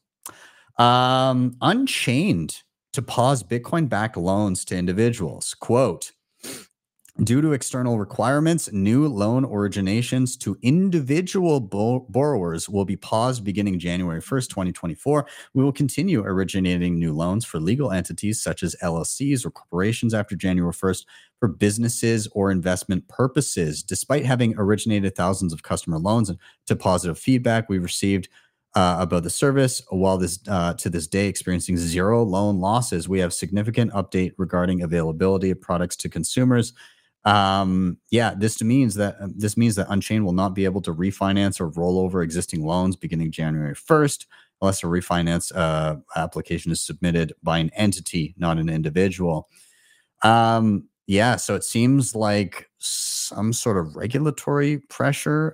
Unchained to pause Bitcoin-backed loans to individuals. Quote, "Due to external requirements, new loan originations to individual borrowers will be paused beginning January 1st, 2024. We will continue originating new loans for legal entities such as LLCs or corporations after January 1st for businesses or investment purposes. Despite having originated thousands of customer loans and to positive feedback we received about the service, while this to this day experiencing 0 loan losses, we have significant update regarding availability of products to consumers." This means that Unchained will not be able to refinance or roll over existing loans beginning January 1st unless a refinance application is submitted by an entity, not an individual. So it seems like some sort of regulatory pressure.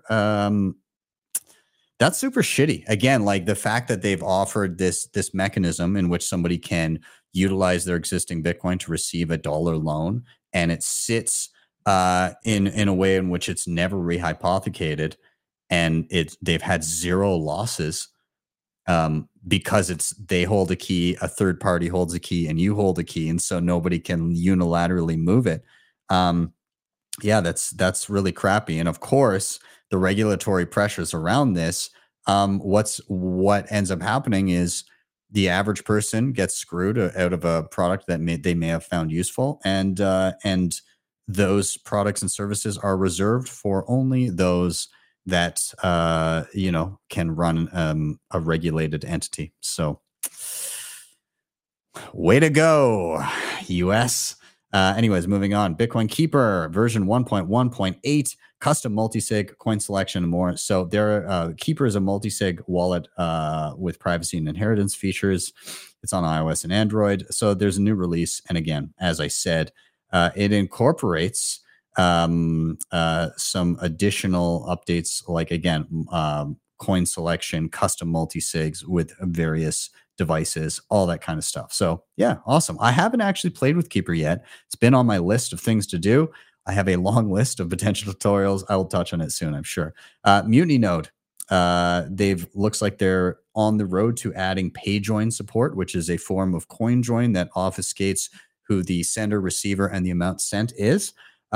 That's super shitty. Again, like the fact that they've offered this mechanism in which somebody can utilize their existing Bitcoin to receive a dollar loan, and it sits in a way in which it's never rehypothecated, and they've had zero losses because they hold a key, a third party holds a key, and you hold a key, and so nobody can unilaterally move it. Yeah, that's really crappy. And of course, the regulatory pressures around this. What ends up happening is the average person gets screwed out of a product that they may have found useful, and those products and services are reserved for only those that can run a regulated entity. So, way to go, US. Anyways, moving on. Bitcoin Keeper version 1.1.8, custom multi-sig, coin selection, and more. So Keeper is a multi-sig wallet with privacy and inheritance features. It's on iOS and Android. So there's a new release. And again, as I said, it incorporates some additional updates, like, again, coin selection, custom multi-sigs with various devices, all that kind of stuff. So yeah, awesome. I haven't actually played with Keeper yet. It's been on my list of things to do. I have a long list of potential tutorials. I will touch on it soon, I'm sure. Mutiny Node. Looks like they're on the road to adding PayJoin support, which is a form of CoinJoin that obfuscates who the sender, receiver, and the amount sent is.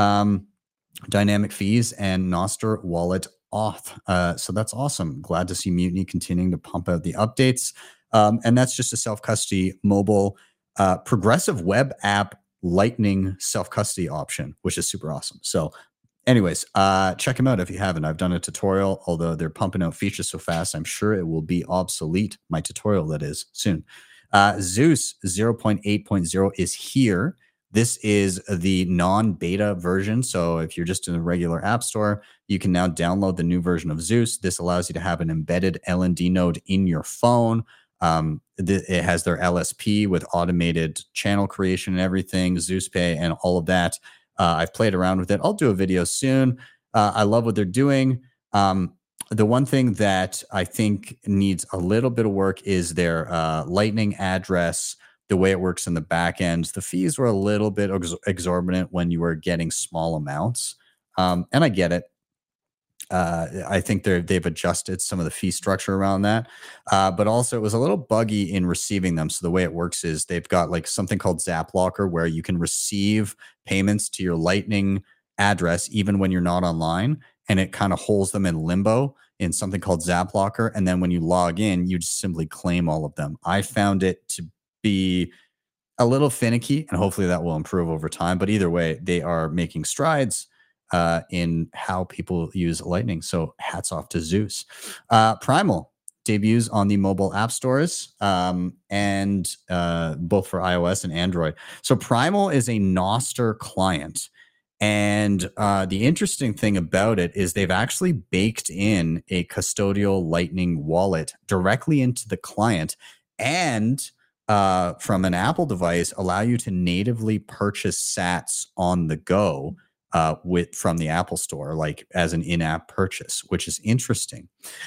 Dynamic fees and Nostr wallet auth. So that's awesome. Glad to see Mutiny continuing to pump out the updates. And that's just a self-custody mobile progressive web app Lightning self-custody option, which is super awesome. So anyways, check them out if you haven't. I've done a tutorial, although they're pumping out features so fast, I'm sure it will be obsolete. My tutorial, that is, soon. Zeus 0.8.0 is here. This is the non-beta version. So if you're just in a regular app store, you can now download the new version of Zeus. This allows you to have an embedded LND node in your phone. It has their LSP with automated channel creation and everything, Zeus Pay and all of that. I've played around with it. I'll do a video soon. I love what they're doing. The one thing that I think needs a little bit of work is their Lightning address, the way it works in the back end. The fees were a little bit exorbitant when you were getting small amounts. And I get it. I think they've adjusted some of the fee structure around that. But also it was a little buggy in receiving them. So the way it works is they've got like something called Zap Locker, where you can receive payments to your Lightning address even when you're not online, and it kind of holds them in limbo in something called Zap Locker. And then when you log in, you just simply claim all of them. I found it to be a little finicky, and hopefully that will improve over time. But either way, they are making strides in how people use Lightning. So hats off to Zeus. Primal debuts on the mobile app stores, and both for iOS and Android. So Primal is a Nostr client. And the interesting thing about it is they've actually baked in a custodial Lightning wallet directly into the client, and from an Apple device, allow you to natively purchase sats on the go from the Apple Store, like as an in-app purchase, which is interesting.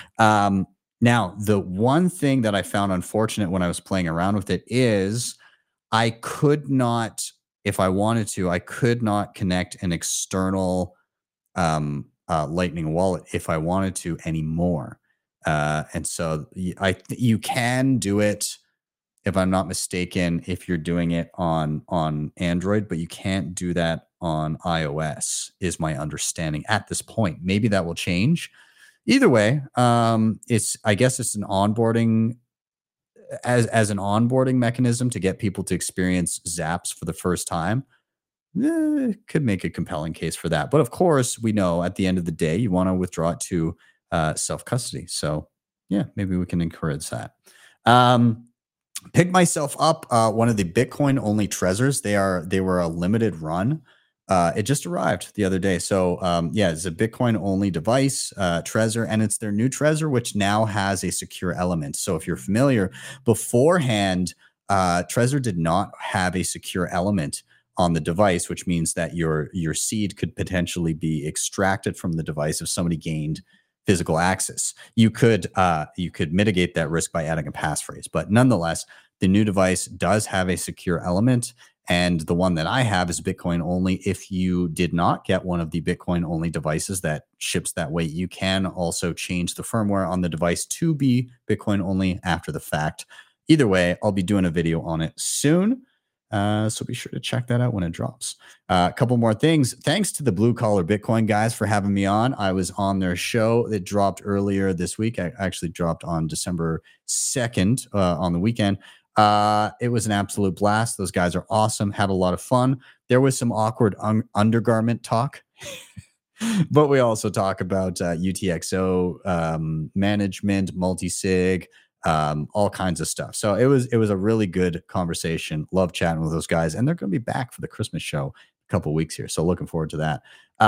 Now, the one thing that I found unfortunate when I was playing around with it is I could not, if I wanted to, I could not connect an external Lightning wallet if I wanted to anymore. And so you can do it, if I'm not mistaken, if you're doing it on Android, but you can't do that on iOS, is my understanding at this point. Maybe that will change. Either way, I guess it's an onboarding as an onboarding mechanism to get people to experience Zaps for the first time. Could make a compelling case for that. But of course, we know at the end of the day, you want to withdraw it to self-custody. So yeah, maybe we can encourage that. Pick myself up one of the Bitcoin only Trezors. They were a limited run. It just arrived the other day. So yeah, it's a Bitcoin only device, Trezor, and it's their new Trezor, which now has a secure element. So if you're familiar, beforehand, Trezor did not have a secure element on the device, which means that your seed could potentially be extracted from the device if somebody gained physical access. You could mitigate that risk by adding a passphrase, but nonetheless, The new device does have a secure element, and the one that I have is Bitcoin only. If you did not get one of the Bitcoin only devices that ships that way, you can also change the firmware on the device to be Bitcoin only after the fact. Either way, I'll be doing a video on it soon. So be sure to check that out when it drops. A couple more things. Thanks to the Blue Collar Bitcoin guys for having me on. I was on their show that dropped earlier this week. I actually dropped on December 2nd on the weekend. It was an absolute blast. Those guys are awesome. Had a lot of fun. There was some awkward undergarment talk, but we also talk about UTXO management, multi-sig, all kinds of stuff. So it was a really good conversation. Love chatting with those guys, and they're going to be back for the Christmas show a couple of weeks here. So looking forward to that.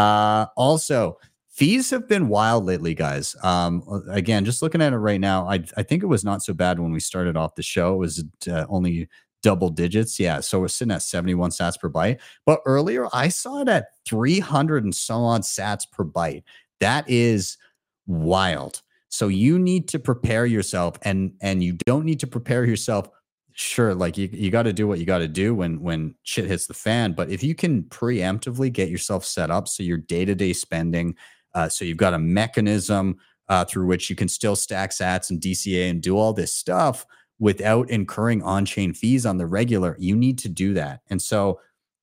Also, fees have been wild lately, guys. Again, just looking at it right now, I think it was not so bad when we started off the show. It was only double digits. Yeah, so we're sitting at 71 sats per byte. But earlier, I saw it at 300 and so on sats per byte. That is wild. So you need to prepare yourself, and you don't need to prepare yourself. Sure, like you got to do what you got to do when shit hits the fan. But if you can preemptively get yourself set up so your day-to-day spending, so you've got a mechanism through which you can still stack sats and DCA and do all this stuff without incurring on-chain fees on the regular, you need to do that. And so,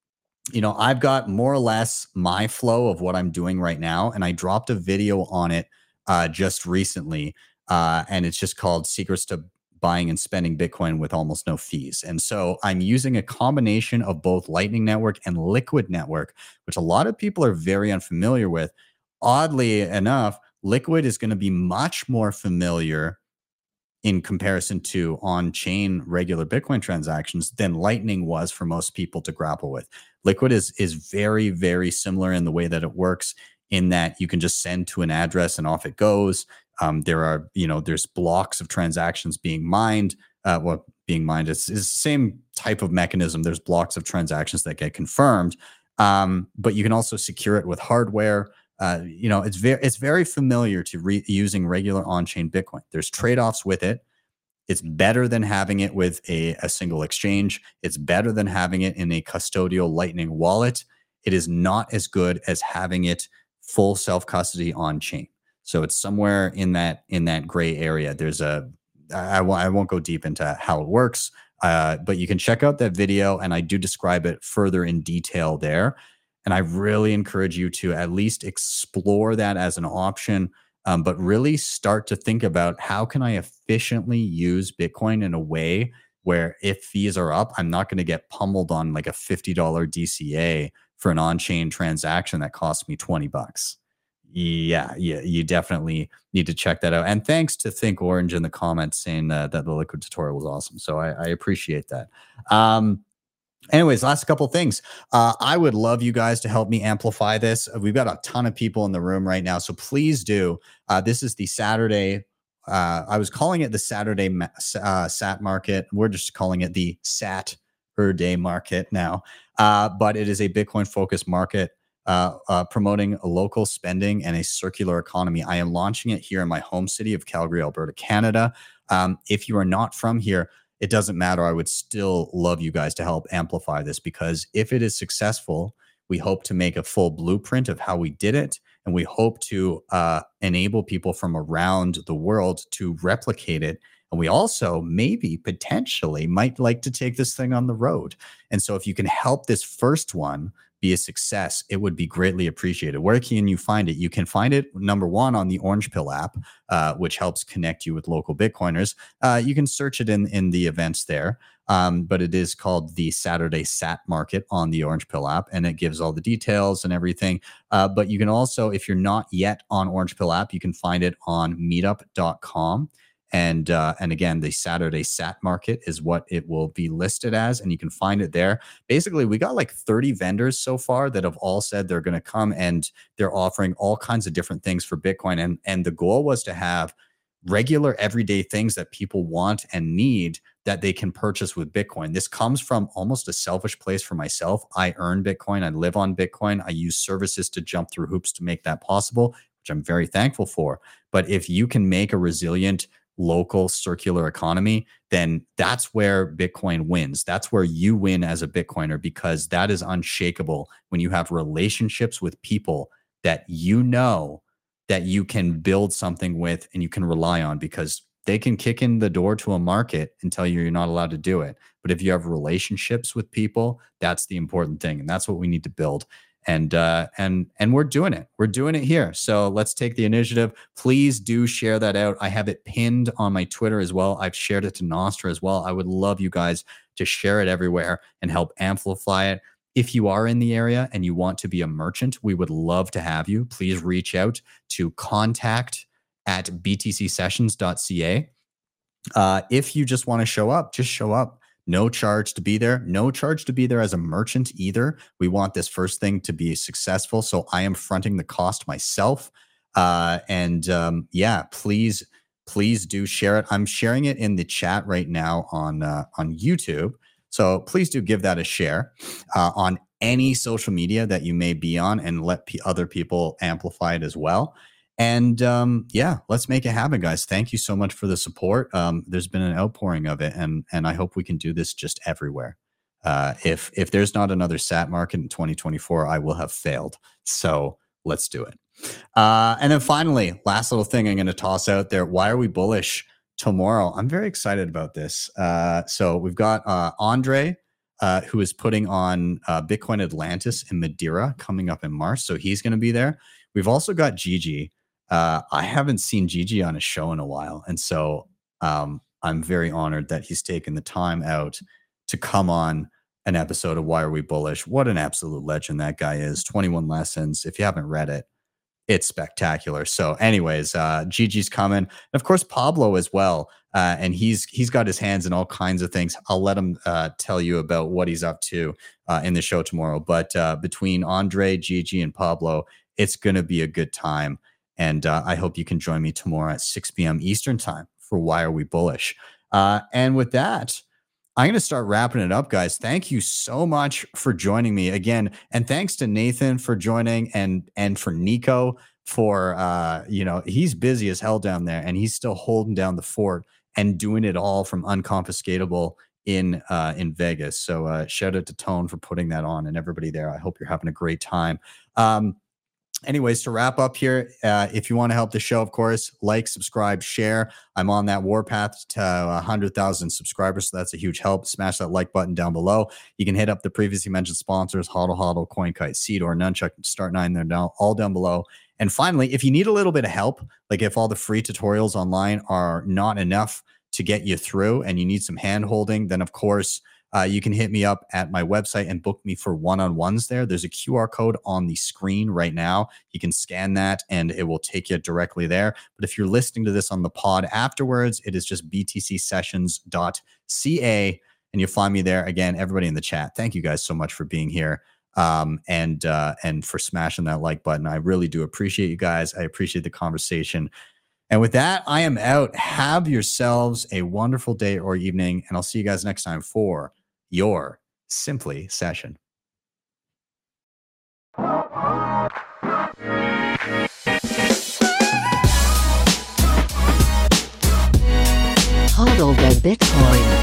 I've got more or less my flow of what I'm doing right now, and I dropped a video on it just recently, and it's just called Secrets to Buying and Spending Bitcoin with Almost No Fees. And so I'm using a combination of both Lightning Network and Liquid Network, which a lot of people are very unfamiliar with. Oddly enough, Liquid is going to be much more familiar in comparison to on-chain regular Bitcoin transactions than Lightning was for most people to grapple with. Liquid is very, very similar in the way that it works, in that you can just send to an address and off it goes. There's blocks of transactions being mined. Being mined is the same type of mechanism. There's blocks of transactions that get confirmed, but you can also secure it with hardware. It's very familiar to using regular on-chain Bitcoin. There's trade-offs with it. It's better than having it with a single exchange. It's better than having it in a custodial Lightning wallet. It is not as good as having it full self-custody on-chain. So it's somewhere in that gray area. I won't go deep into how it works, but you can check out that video, and I do describe it further in detail there. And I really encourage you to at least explore that as an option, but really start to think about, how can I efficiently use Bitcoin in a way where if fees are up, I'm not going to get pummeled on like a $50 DCA for an on-chain transaction that costs me $20. Yeah, you definitely need to check that out. And thanks to Think Orange in the comments saying that the Liquid tutorial was awesome. So I appreciate that. Anyways, last couple things. I would love you guys to help me amplify this. We've got a ton of people in the room right now, so please do. This is the Saturday. I was calling it the Saturday Sat Market. We're just calling it the Saturday Market now. But it is a Bitcoin-focused market promoting a local spending and a circular economy. I am launching it here in my home city of Calgary, Alberta, Canada. If you are not from here, it doesn't matter. I would still love you guys to help amplify this, because if it is successful, we hope to make a full blueprint of how we did it. And we hope to enable people from around the world to replicate it. And we also potentially might like to take this thing on the road. And so if you can help this first one be a success, it would be greatly appreciated. Where can you find it? You can find it, number one, on the Orange Pill app, which helps connect you with local Bitcoiners. You can search it in the events there, but it is called the Saturday Sat Market on the Orange Pill app, and it gives all the details and everything. But you can also, if you're not yet on Orange Pill app, you can find it on meetup.com. And again, the Saturday Sat Market is what it will be listed as, and you can find it there. Basically, we got like 30 vendors so far that have all said they're going to come, and they're offering all kinds of different things for Bitcoin. And the goal was to have regular everyday things that people want and need that they can purchase with Bitcoin. This comes from almost a selfish place for myself. I earn Bitcoin. I live on Bitcoin. I use services to jump through hoops to make that possible, which I'm very thankful for. But if you can make a resilient local circular economy, then that's where Bitcoin wins. That's where you win as a Bitcoiner, because that is unshakable when you have relationships with people that you know that you can build something with and you can rely on, because they can kick in the door to a market and tell you you're not allowed to do it. But if you have relationships with people, that's the important thing. And that's what we need to build. And we're doing it. We're doing it here. So let's take the initiative. Please do share that out. I have it pinned on my Twitter as well. I've shared it to Nostra as well. I would love you guys to share it everywhere and help amplify it. If you are in the area and you want to be a merchant, we would love to have you. Please reach out to contact@btcsessions.ca. If you just want to show up, just show up. No charge to be there. No charge to be there as a merchant either. We want this first thing to be successful. So I am fronting the cost myself. Please do share it. I'm sharing it in the chat right now on YouTube. So please do give that a share on any social media that you may be on, and let other people amplify it as well. And let's make it happen, guys. Thank you so much for the support. There's been an outpouring of it, and I hope we can do this just everywhere. If there's not another SAT market in 2024, I will have failed. So let's do it. And then finally, last little thing I'm going to toss out there. Why are we bullish tomorrow? I'm very excited about this. So we've got Andre, who is putting on Bitcoin Atlantis in Madeira coming up in March. So he's going to be there. We've also got Gigi. I haven't seen Gigi on a show in a while. And so I'm very honored that he's taken the time out to come on an episode of Why Are We Bullish. What an absolute legend that guy is. 21 Lessons. If you haven't read it, it's spectacular. So anyways, Gigi's coming. And of course, Pablo as well. And he's got his hands in all kinds of things. I'll let him tell you about what he's up to in the show tomorrow. But between Andre, Gigi, and Pablo, it's going to be a good time. And I hope you can join me tomorrow at 6 p.m. Eastern time for Why Are We Bullish? And with that, I'm going to start wrapping it up, guys. Thank you so much for joining me again. And thanks to Nathan for joining, and for Nico for, he's busy as hell down there, and he's still holding down the fort and doing it all from Unconfiscatable in Vegas. So shout out to Tone for putting that on, and everybody there. I hope you're having a great time. Anyways, to wrap up here, if you want to help the show, of course, like, subscribe, share. I'm on that warpath to 100,000 subscribers, so that's a huge help. Smash that like button down below. You can hit up the previously mentioned sponsors, HODL, CoinKite, Seedor, Nunchuck, Start9. They're down, all down below. And finally, if you need a little bit of help, like if all the free tutorials online are not enough to get you through and you need some hand-holding, then of course, you can hit me up at my website and book me for one-on-ones there. There's a QR code on the screen right now. You can scan that and it will take you directly there. But if you're listening to this on the pod afterwards, it is just btcsessions.ca and you'll find me there. Again, everybody in the chat, thank you guys so much for being here and for smashing that like button. I really do appreciate you guys. I appreciate the conversation. And with that, I am out. Have yourselves a wonderful day or evening, and I'll see you guys next time for your Simply Session. HODL the Bitcoin.